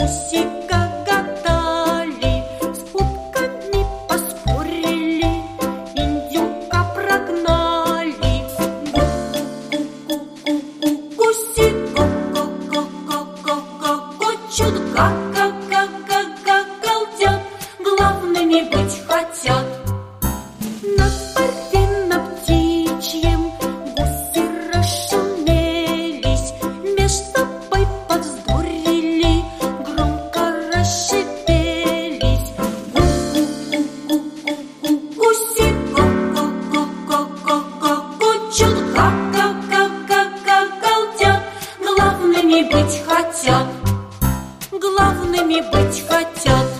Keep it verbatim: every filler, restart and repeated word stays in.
гуси гоготали, с утками поспорили, индюка прогнали. Гу-гу-гу-гу-гу, гуси го-го-го-го-го-го-гочут, га-га-га-га-галдят, главными быть хотят. На дворе на птичьем гуси расшумелись, меж собой повздорили, громко расшипелись. Гу-гу-гу-гу-гу, гуси го-го-го-го-го-гочут, га-га-га-га-галдят, главными быть хотят, главными быть хотят.